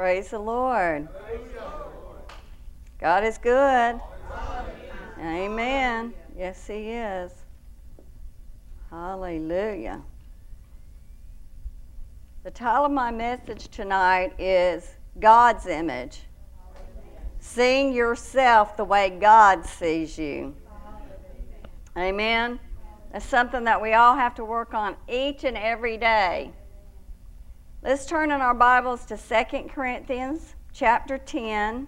Praise the Lord. God is good. Amen. Yes, He is. Hallelujah. The title of my message tonight is God's Image. Seeing yourself the way God sees you. Amen. That's something that we all have to work on each and every day. Let's turn in our Bibles to 2 Corinthians chapter 10,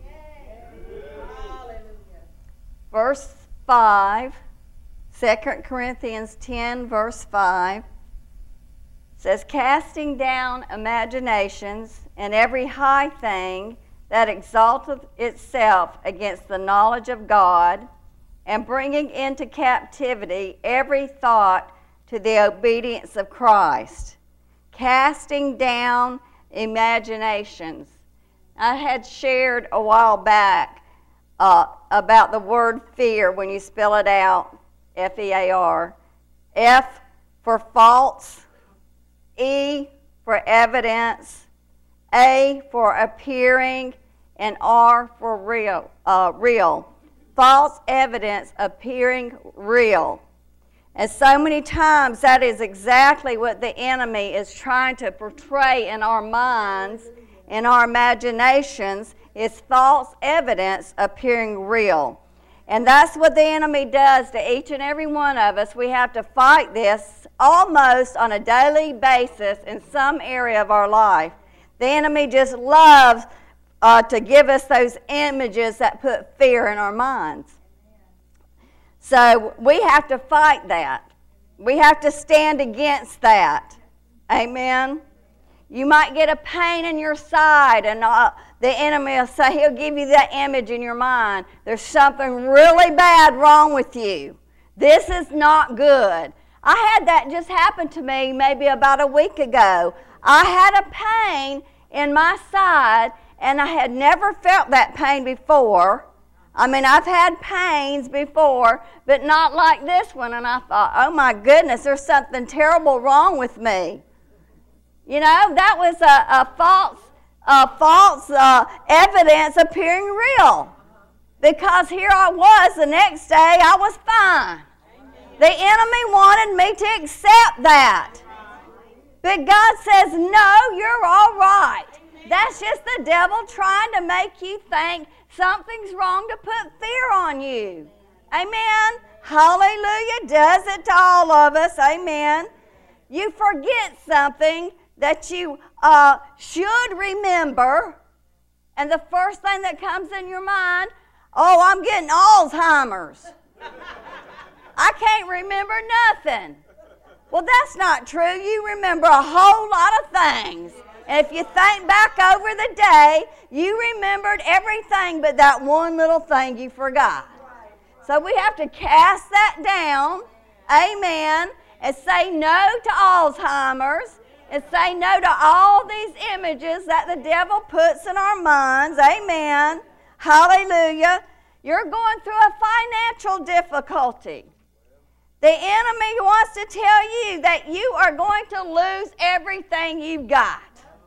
verse 5. 2 Corinthians 10, verse 5 says, casting down imaginations and every high thing that exalteth itself against the knowledge of God, and bringing into captivity every thought to the obedience of Christ. Casting down imaginations. I had shared a while back about the word fear when you spell it out, F-E-A-R. F for false, E for evidence, A for appearing, and R for real. False evidence appearing real. And so many times that is exactly what the enemy is trying to portray in our minds, in our imaginations, is false evidence appearing real. And that's what the enemy does to each and every one of us. We have to fight this almost on a daily basis in some area of our life. The enemy just loves to give us those images that put fear in our minds. So we have to fight that. We have to stand against that. Amen. You might get a pain in your side, and the enemy will say, he'll give you that image in your mind. There's something really bad wrong with you. This is not good. I had that just happen to me maybe about a week ago. I had a pain in my side, and I had never felt that pain before. I mean, I've had pains before, but not like this one. And I thought, oh my goodness, there's something terrible wrong with me. You know, that was a false evidence appearing real. Because here I was, the next day I was fine. The enemy wanted me to accept that. But God says, no, you're all right. That's just the devil trying to make you think something's wrong to put fear on you. Amen. Hallelujah. Does it to all of us. Amen. You forget something that you should remember, and the first thing that comes in your mind, oh, I'm getting Alzheimer's. I can't remember nothing. Well, that's not true. You remember a whole lot of things. And if you think back over the day, you remembered everything but that one little thing you forgot. So we have to cast that down, amen, and say no to Alzheimer's, and say no to all these images that the devil puts in our minds, amen. Hallelujah. You're going through a financial difficulty. The enemy wants to tell you that you are going to lose everything you've got.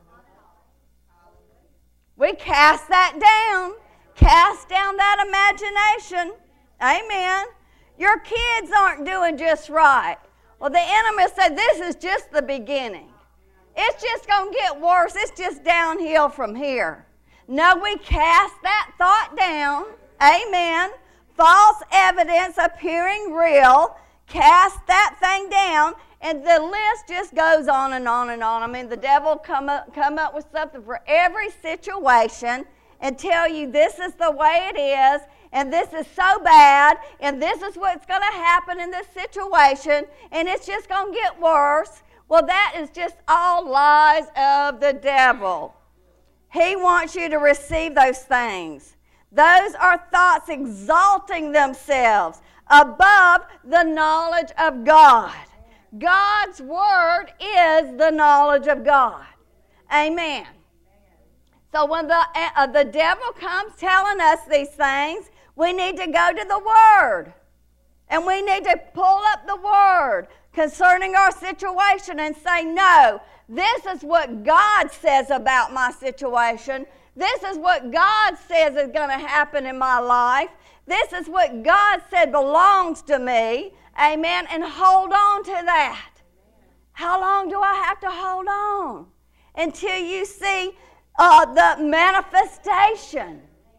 We cast that down. Cast down that imagination. Amen. Your kids aren't doing just right. Well, the enemy said this is just the beginning. It's just going to get worse. It's just downhill from here. No, we cast that thought down. Amen. False evidence appearing real. Cast that thing down. And the list just goes on and on and on. I mean, the devil come up with something for every situation and tell you this is the way it is, and this is so bad, and this is what's going to happen in this situation, and it's just going to get worse. Well, that is just all lies of the devil. He wants you to receive those things. Those are thoughts exalting themselves above the knowledge of God. God's word is the knowledge of God. Amen. So when the devil comes telling us these things, we need to go to the word. And we need to pull up the Word concerning our situation and say, no, this is what God says about my situation. This is what God says is going to happen in my life. This is what God said belongs to me. Amen. And hold on to that. How long do I have to hold on? Until you see the manifestation.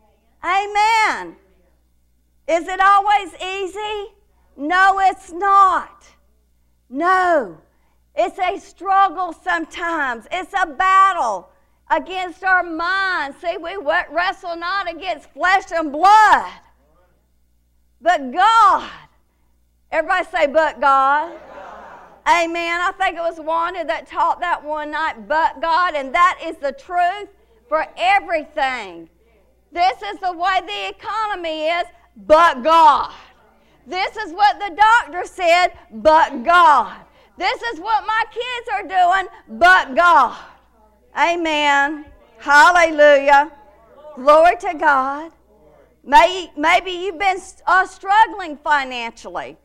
Amen. Is it always easy? No, it's not. No. It's a struggle sometimes. It's a battle against our minds. See, we wrestle not against flesh and blood, but God. Everybody say, but God. Amen. I think it was Wanda that taught that one night, but God, and that is the truth for everything. This is the way the economy is, but God. This is what the doctor said, but God. This is what my kids are doing, but God. Amen. Hallelujah. Glory to God. Maybe you've been struggling financially.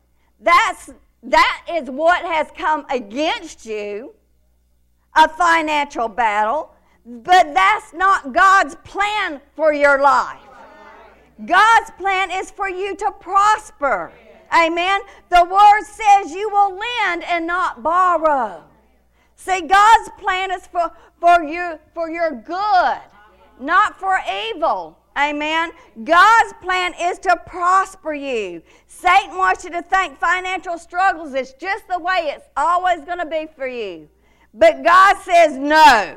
That is what has come against you, a financial battle, but that's not God's plan for your life. God's plan is for you to prosper. Amen. The Word says you will lend and not borrow. See, God's plan is for your good, not for evil. Amen. God's plan is to prosper you. Satan wants you to think financial struggles is just the way it's always going to be for you. But God says no.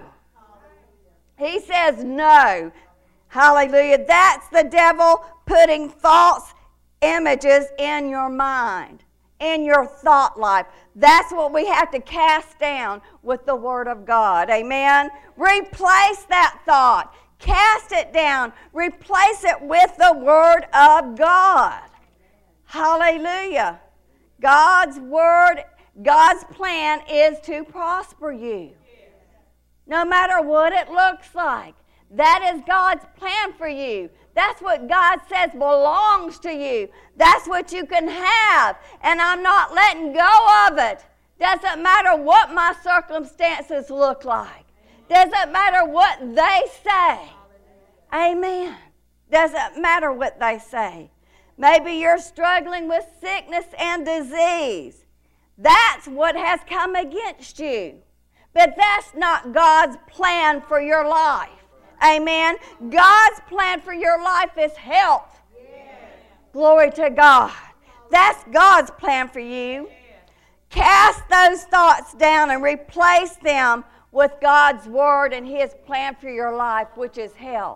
He says no. Hallelujah. That's the devil putting false images in your mind, in your thought life. That's what we have to cast down with the Word of God. Amen. Replace that thought. Cast it down. Replace it with the Word of God. Hallelujah. God's Word, God's plan is to prosper you. No matter what it looks like. That is God's plan for you. That's what God says belongs to you. That's what you can have. And I'm not letting go of it. Doesn't matter what my circumstances look like. Doesn't matter what they say. Amen. Doesn't matter what they say. Maybe you're struggling with sickness and disease. That's what has come against you. But that's not God's plan for your life. Amen. God's plan for your life is health. Glory to God. That's God's plan for you. Cast those thoughts down and replace them with God's Word and His plan for your life, which is health.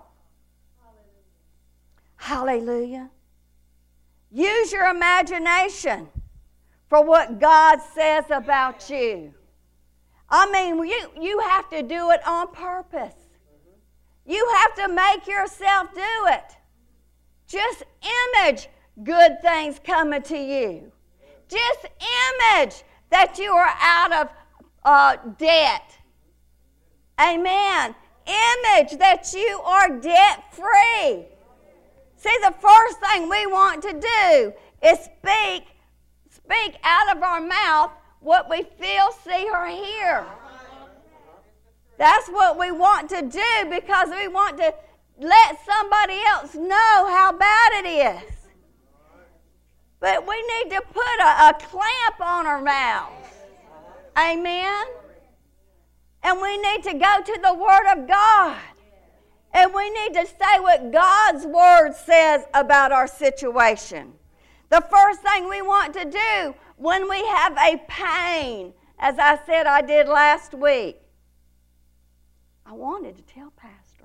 Hallelujah. Use your imagination for what God says about you. I mean, you have to do it on purpose. You have to make yourself do it. Just image good things coming to you. Just image that you are out of debt. Amen. Image that you are debt-free. See, the first thing we want to do is speak out of our mouth what we feel, see, or hear. That's what we want to do because we want to let somebody else know how bad it is. But we need to put a clamp on our mouths. Amen? And we need to go to the Word of God. And we need to say what God's Word says about our situation. The first thing we want to do when we have a pain, as I said I did last week, I wanted to tell Pastor.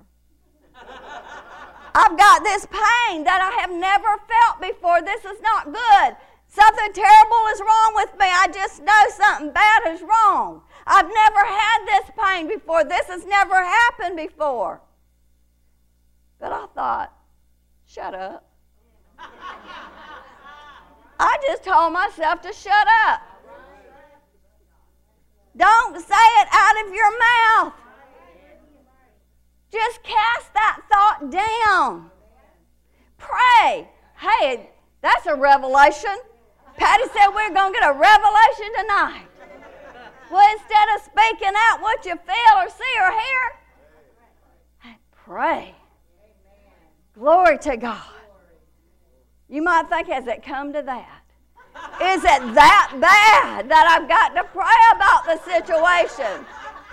I've got this pain that I have never felt before. This is not good. Something terrible is wrong with me. I just know something bad is wrong. I've never had this pain before. This has never happened before. But I thought, shut up. I just told myself to shut up. Don't say it out of your mouth. Just cast that thought down. Pray. Hey, that's a revelation. Patty said we're going to get a revelation tonight. Well, instead of speaking out what you feel or see or hear, pray. Glory to God. You might think, has it come to that? Is it that bad that I've got to pray about the situation?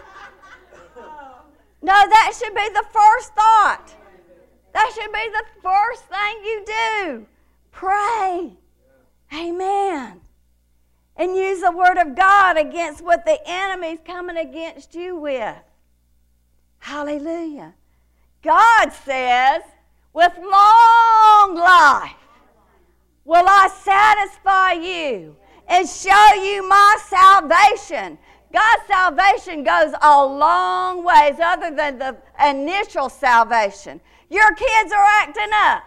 No, that should be the first thought. That should be the first thing you do. Pray. Amen. And use the Word of God against what the enemy's coming against you with. Hallelujah. God says, with long life will I satisfy you and show you my salvation. God's salvation goes a long ways other than the initial salvation. Your kids are acting up.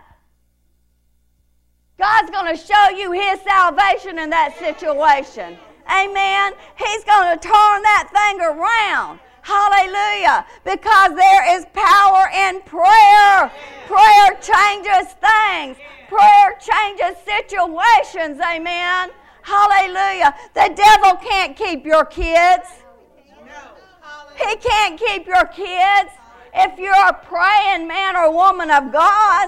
God's going to show you His salvation in that situation. Amen. He's going to turn that thing around. Hallelujah. Because there is power in prayer. Prayer changes things. Prayer changes situations. Amen. Hallelujah. The devil can't keep your kids. He can't keep your kids if you're a praying man or woman of God.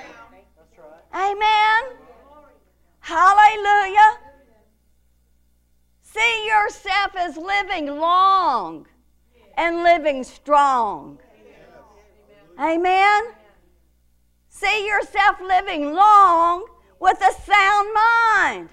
Amen. Hallelujah. See yourself as living long and living strong. Amen. See yourself living long with a sound mind.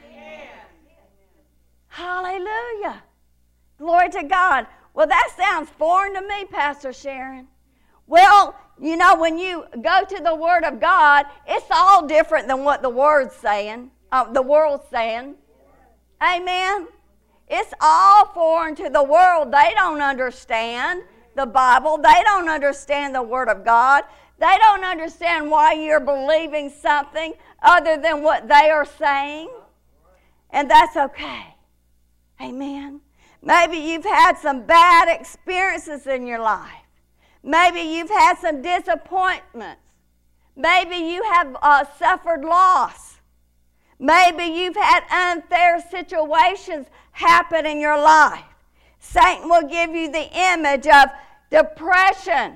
Hallelujah. Glory to God. Well, that sounds foreign to me, Pastor Sharon. Well, you know, when you go to the Word of God, it's all different than what the Word's saying, the world's saying. Amen. It's all foreign to the world. They don't understand the Bible. They don't understand the Word of God. They don't understand why you're believing something other than what they are saying. And that's okay. Amen. Maybe you've had some bad experiences in your life. Maybe you've had some disappointments. Maybe you have suffered loss. Maybe you've had unfair situations happen in your life. Satan will give you the image of depression,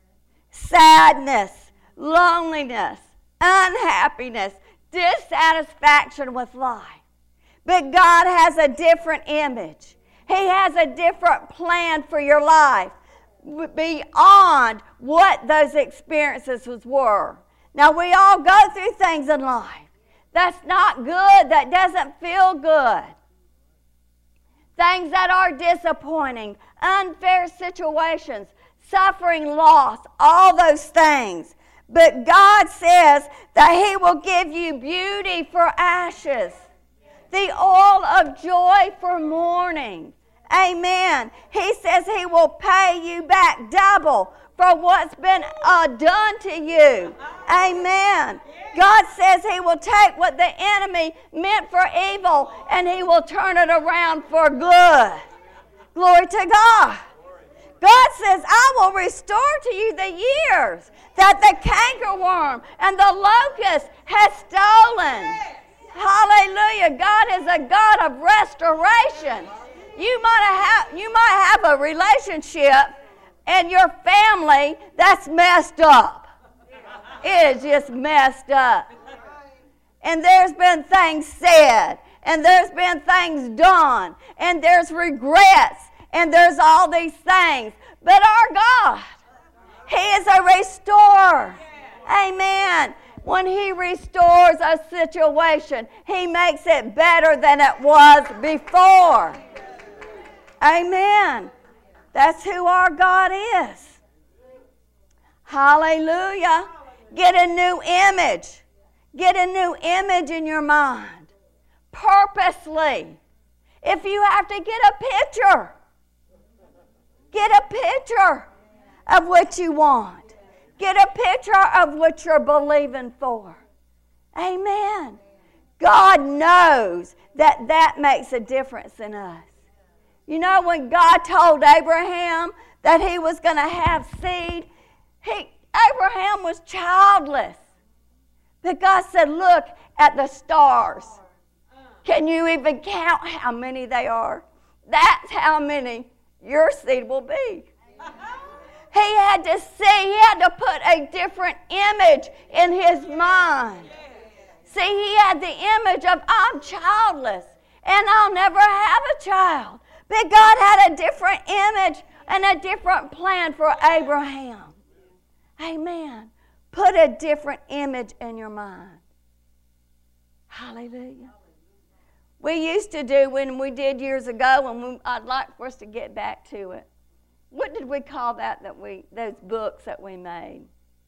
sadness, loneliness, unhappiness, dissatisfaction with life. But God has a different image. He has a different plan for your life beyond what those experiences were. Now, we all go through things in life. That's not good. That doesn't feel good. Things that are disappointing, unfair situations, suffering, loss, all those things. But God says that He will give you beauty for ashes, the oil of joy for mourning. Amen. He says He will pay you back double for what's been done to you. Amen. God says He will take what the enemy meant for evil and He will turn it around for good. Glory to God. God says, I will restore to you the years that the cankerworm and the locust has stolen. Hallelujah. God is a God of restoration. You might have a relationship and your family that's messed up. It is just messed up. And there's been things said, and there's been things done, and there's regrets, and there's all these things. But our God, He is a restorer. Amen. When He restores a situation, He makes it better than it was before. Amen. That's who our God is. Hallelujah. Get a new image. Get a new image in your mind. Purposely. If you have to get a picture of what you want. Get a picture of what you're believing for. Amen. God knows that makes a difference in us. You know, when God told Abraham that he was going to have seed, Abraham was childless. But God said, look at the stars. Can you even count how many they are? That's how many your seed will be. He had to see, he had to put a different image in his mind. See, he had the image of, I'm childless and I'll never have a child. But God had a different image and a different plan for Abraham. Amen. Put a different image in your mind. Hallelujah. We used to do when we did years ago, and I'd like for us to get back to it. What did we call that those books that we made?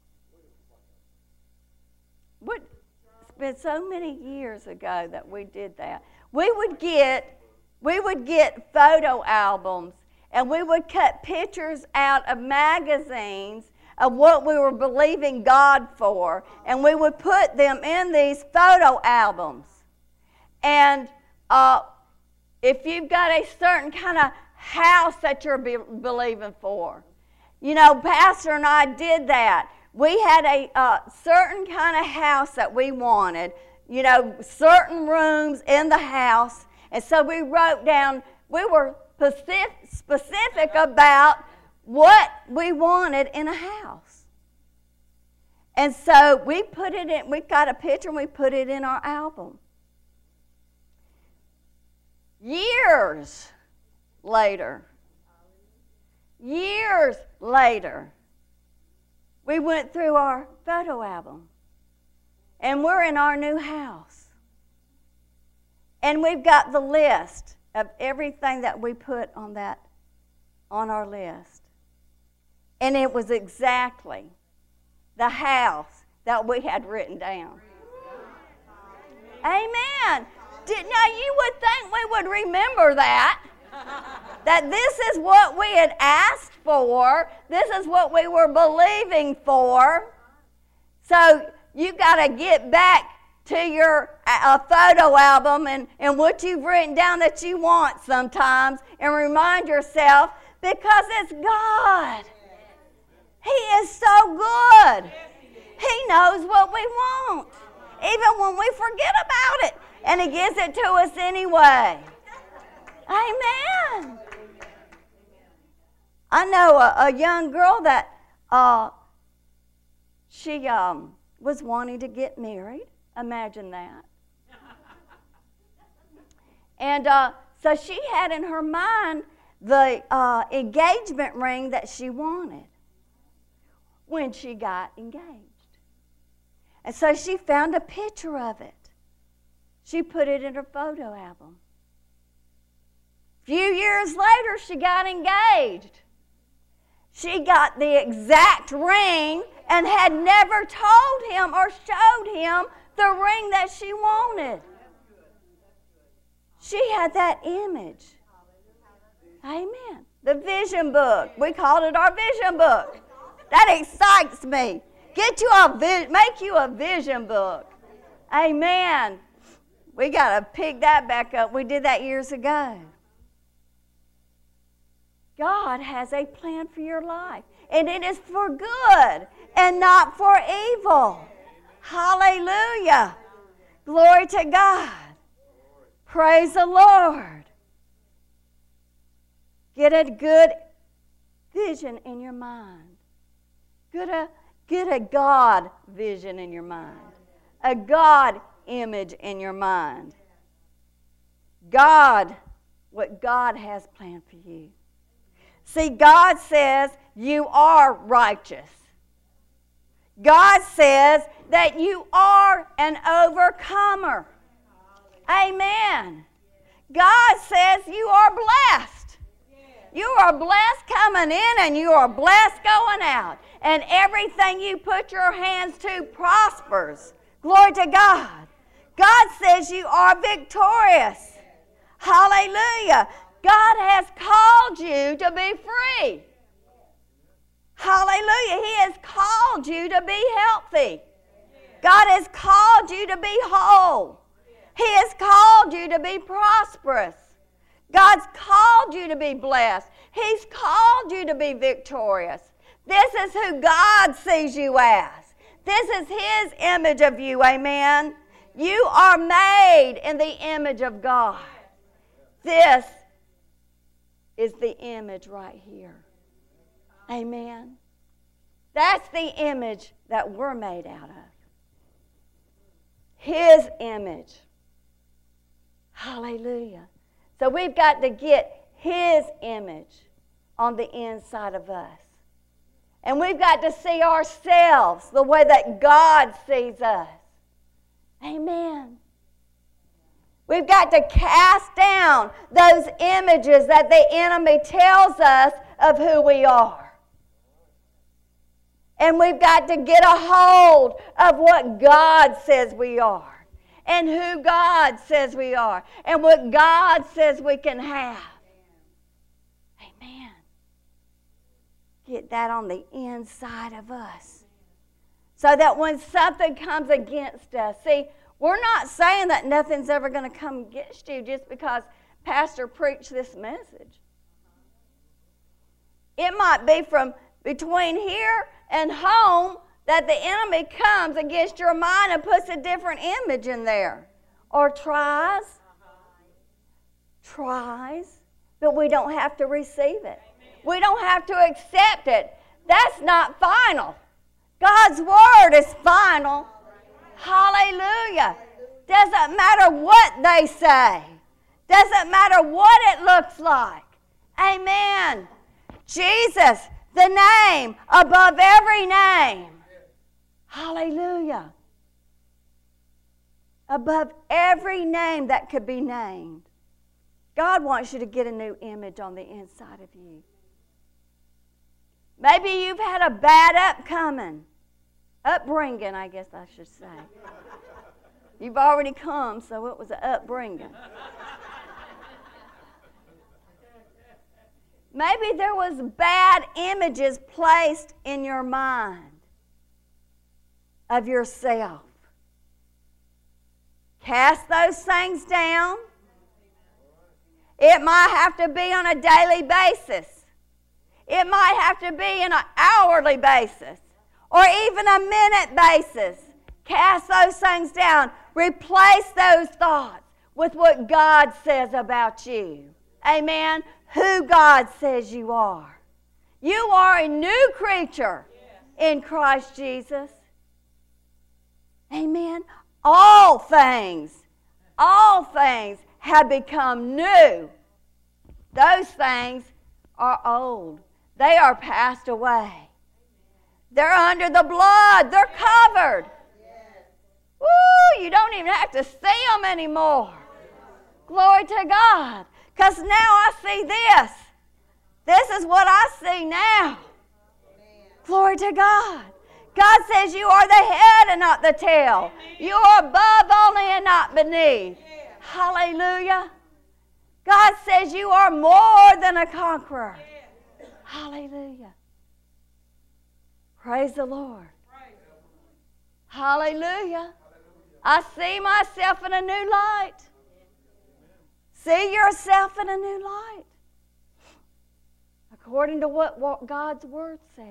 It's been so many years ago that we did that. We would get photo albums, and we would cut pictures out of magazines of what we were believing God for, and we would put them in these photo albums. And if you've got a certain kind of house that you're believing for, you know, Pastor and I did that. We had a certain kind of house that we wanted, you know, certain rooms in the house, and so we wrote down, we were specific about what we wanted in a house. And so we put it in, we got a picture and we put it in our album. Years later, we went through our photo album, and we're in our new house. And we've got the list of everything that we put on our list. And it was exactly the house that we had written down. Amen. Now you would think we would remember that. That this is what we had asked for. This is what we were believing for. So you got to get back to your photo album and what you've written down that you want sometimes, and remind yourself, because it's God. He is so good. He knows what we want, even when we forget about it, and He gives it to us anyway. Amen. I know a young girl that she was wanting to get married. Imagine that. And so she had in her mind the engagement ring that she wanted when she got engaged. And so she found a picture of it. She put it in her photo album. A few years later, she got engaged. She got the exact ring and had never told him or showed him the ring that she wanted. She had that image. Amen. The vision book. We called it our vision book. That excites me. Make you a vision book. Amen. We got to pick that back up. We did that years ago. God has a plan for your life, and it is for good and not for evil. Hallelujah. Glory to God. Praise the Lord. Get a good vision in your mind. Get a God vision in your mind. A God image in your mind. What God has planned for you. See, God says you are righteous. God says that you are an overcomer. Amen. God says you are blessed. You are blessed coming in and you are blessed going out. And everything you put your hands to prospers. Glory to God. God says you are victorious. Hallelujah. God has called you to be free. Hallelujah. He has called you to be healthy. God has called you to be whole. He has called you to be prosperous. God's called you to be blessed. He's called you to be victorious. This is who God sees you as. This is His image of you, amen. You are made in the image of God. This is the image right here. Amen. That's the image that we're made out of. His image. Hallelujah. So we've got to get His image on the inside of us. And we've got to see ourselves the way that God sees us. Amen. We've got to cast down those images that the enemy tells us of who we are. And we've got to get a hold of what God says we are. And who God says we are. And what God says we can have. Amen. Get that on the inside of us. So that when something comes against us, see, we're not saying that nothing's ever going to come against you just because Pastor preached this message. It might be from between here and home that the enemy comes against your mind and puts a different image in there. Or tries, but we don't have to receive it. We don't have to accept it. That's not final. God's word is final. Hallelujah. Doesn't matter what they say. Doesn't matter what it looks like. Amen. Jesus, the name above every name. Hallelujah. Above every name that could be named. God wants you to get a new image on the inside of you. Maybe you've had a bad upbringing, I guess I should say. You've already come, so it was an upbringing. Maybe there was bad images placed in your mind of yourself. Cast those things down. It might have to be on a daily basis. It might have to be on an hourly basis or even a minute basis. Cast those things down. Replace those thoughts with what God says about you. Amen. Who God says you are. You are a new creature in Christ Jesus. Amen. All things have become new. Those things are old. They are passed away. They're under the blood. They're covered. Woo, you don't even have to see them anymore. Glory to God. Because now I see this. This is what I see now. Glory to God. God says you are the head and not the tail. You are above only and not beneath. Hallelujah. God says you are more than a conqueror. Hallelujah. Praise the Lord. Hallelujah. I see myself in a new light. See yourself in a new light. According to what God's Word says.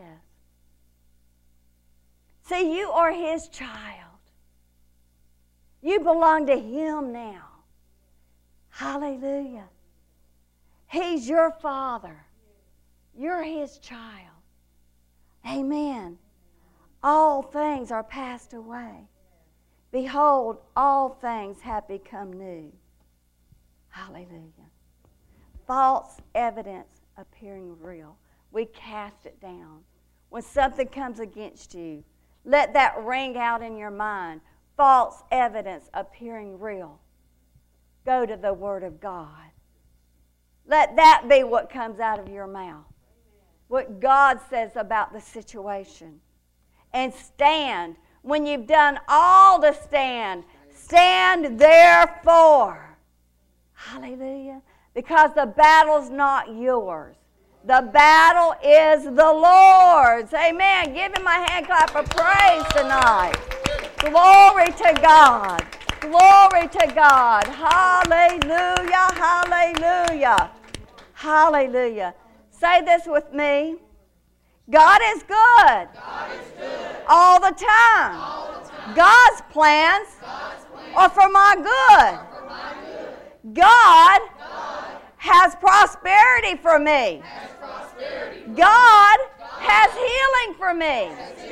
See, you are His child. You belong to Him now. Hallelujah. He's your Father. You're His child. Amen. All things are passed away. Behold, all things have become new. Hallelujah. False evidence appearing real. We cast it down. When something comes against you, let that ring out in your mind. False evidence appearing real. Go to the Word of God. Let that be what comes out of your mouth. What God says about the situation. And stand. When you've done all to stand, stand therefore. Hallelujah. Because the battle's not yours. The battle is the Lord's. Amen. Give Him a hand clap of praise tonight. Glory to God. Glory to God. Hallelujah. Hallelujah. Hallelujah. Say this with me. God is good. God is good. All the time. All the time. God's plans or for my good. God has prosperity for me. God has healing for me.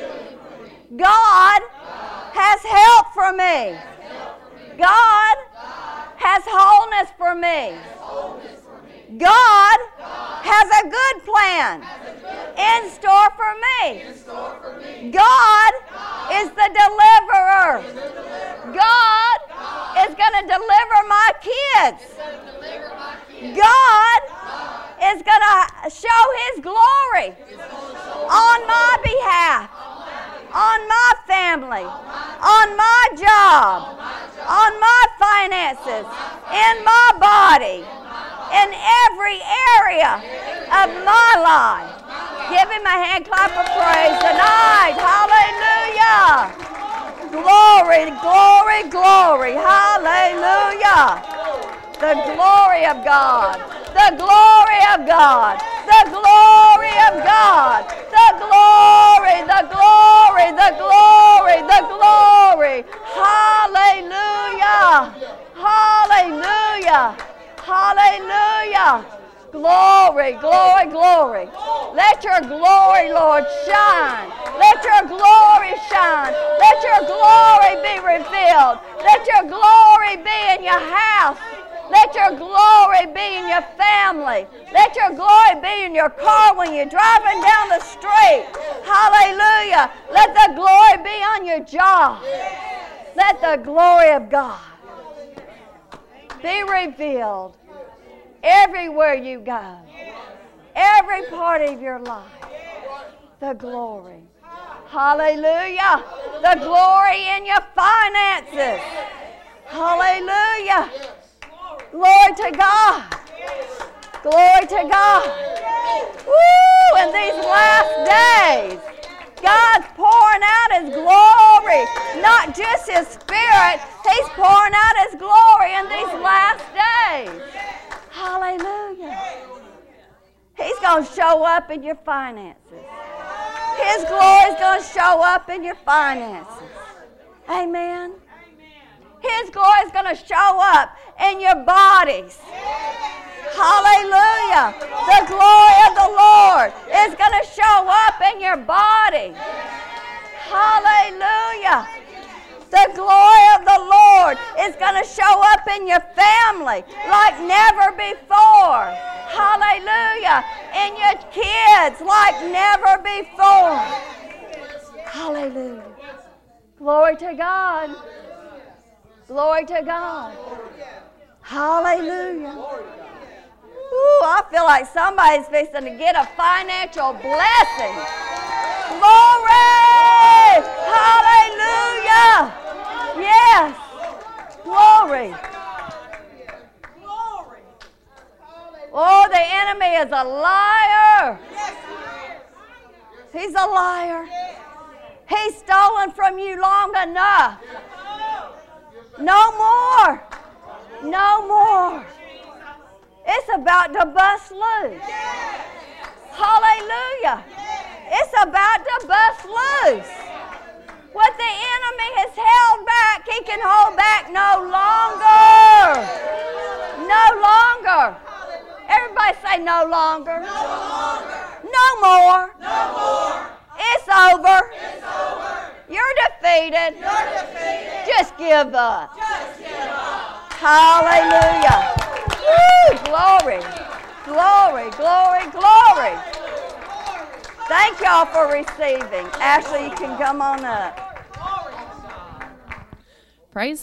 God has help for me. God has wholeness for me. God has a good plan in store for me. God is the deliverer. God is going to deliver my kids. God is going to show His glory on my behalf, on my family, on my job, on my finances, in my body, in every area of my life. Give Him a hand clap of praise tonight. Hallelujah. Glory, glory, glory. Hallelujah. The glory of God. The glory of God. The glory of God. The glory, the glory, the glory, the glory. Hallelujah. Hallelujah. Hallelujah. Glory, glory, glory. Let your glory, Lord, shine. Let your glory shine. Let your glory be revealed. Let your glory be in your house. Let your glory be in your family. Let your glory be in your car when you're driving down the street. Hallelujah. Let the glory be on your job. Let the glory of God be revealed everywhere you go. Every part of your life. The glory. Hallelujah. The glory in your finances. Hallelujah. Glory to God. Glory to God. Woo! In these last days, God's pouring out His glory. Not just His Spirit. He's pouring out His glory in these last days. Hallelujah. He's going to show up in your finances. His glory is going to show up in your finances. Amen. His glory is going to show up in your bodies. Hallelujah. The glory of the Lord is going to show up in your body. Hallelujah. The glory of the Lord is going to show up in your family like never before. Hallelujah. In your kids like never before. Hallelujah. Glory to God. Glory to God. Hallelujah. Ooh, I feel like somebody's fixing to get a financial blessing. Glory! Hallelujah! Yes. Glory. Oh, the enemy is a liar. He's a liar. He's stolen from you long enough. No more. No more. It's about to bust loose. Hallelujah. It's about to bust loose. What the enemy has held back, he can hold back no longer. No longer. Everybody say no longer. No longer. No more. No more. It's over. It's over. You're defeated. You're defeated. Just give up. Just give up. Hallelujah. Woo, glory. Glory, glory, glory. Thank y'all for receiving. Ashley, you can come on up. Praise